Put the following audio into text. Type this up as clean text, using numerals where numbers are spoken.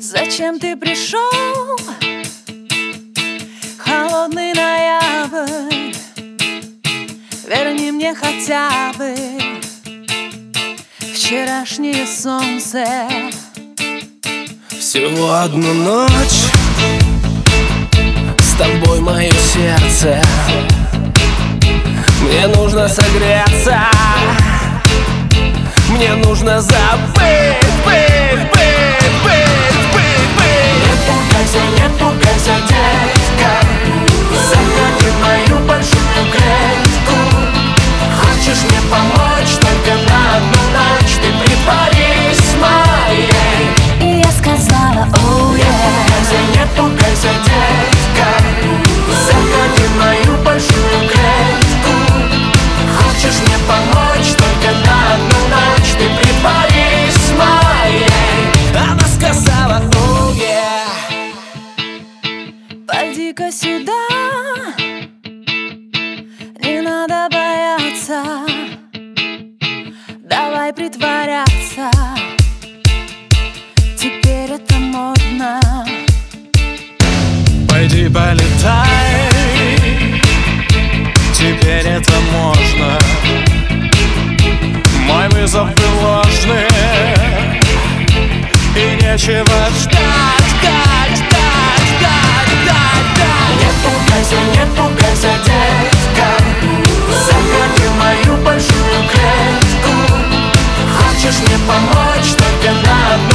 Зачем ты пришел? Холодный ноябрь, верни мне хотя бы вчерашнее солнце. Всего одну ночь с тобой мое сердце. Мне нужно согреться, мне нужно забыть, Не пугайся, детка, заходи в мою большую клетку. Хочешь мне помочь только на одну ночь? Ты притворись моей. И я сказала: оу, Не пугайся, детка, заходи в мою большую клетку. Хочешь мне помочь только на одну ночь? Ты притворись моей. Она сказала: оу, пойди-ка сюда, не надо бояться, давай притворяться, теперь это модно. пойди полетай, теперь это можно. Мой вызов был ложный, и нечего ждать. Не пугайся, детка, заходи в мою большую клетку. Хочешь мне помочь только на одну